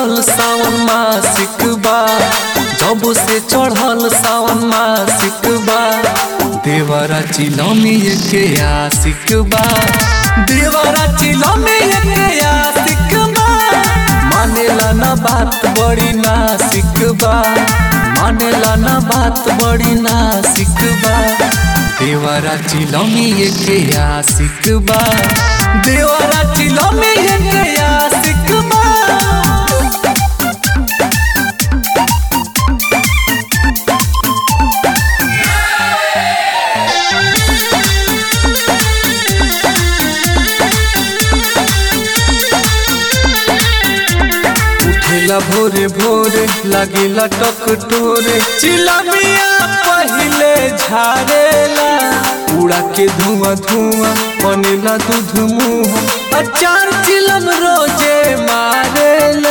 चढ़ल सावन मासिक बा, जब से चढ़ल सावन मासिक बा, देवरा चिलमिया के आशिक बा, देवरा चिलमिया के आशिक बा। मानेला ना बात बड़ी नासिक बा, मानेला ना बात बड़ी नासिक बा, देवरा चिलमिया के आशिक बा, देवरा चिलमिया के आशिक बा। उठेला भोरे भोरे लागेला टकटोरे, चिलमिया पहिले झाड़ेला, उड़ा के धुआं धुआं बनेला दूध मुँह, अचार चिलम रोजे मारेला।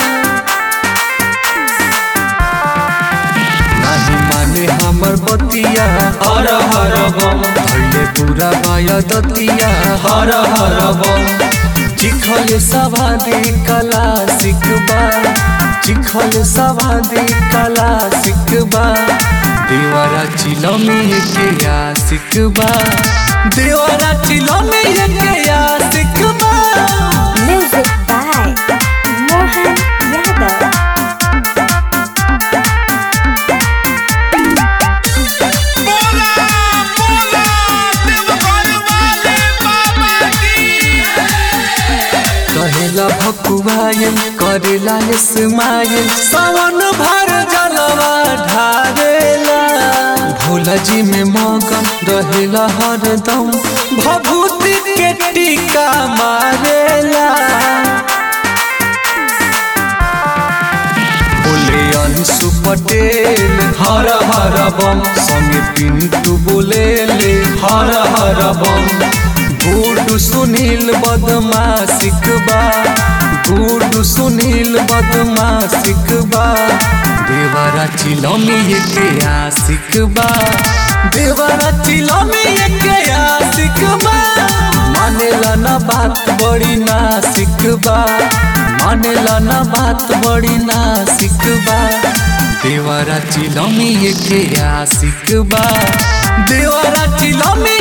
नहीं माने हमर बतिया हर हर बम, भइले पूरा बाया दतिया हर हर बम। चिखल सवादी कला सिकबा, चिखल सवादी कला सिकबा, देवरा चिलमिया के आशिक बा, देवरा चिलमिया के आशिक बा। Music by Mohan Yadav. कहेला भकुआयन करेला स्माइल, सावन भर जलवा ढारेला, भोला जी में मगन रहेला हरदम, भभूति के टीका मारेला। बोले अंशु पटेल हर हर बम, संगे पिंटू बोलेले हर हर बम। गुड्डू सुनील बदमाशिक बा, गुड्डू सुनील बदमाशिक बा, देवरा चिलमिया के आशिक बा, देवरा चिलमिया के आशिक बा। मानेला ना बात बड़ी नासिक बा, मानेला ना बात बड़ी नासिक बा, देवरा चिलमिया के आशिक बा, देवरा चिलमिया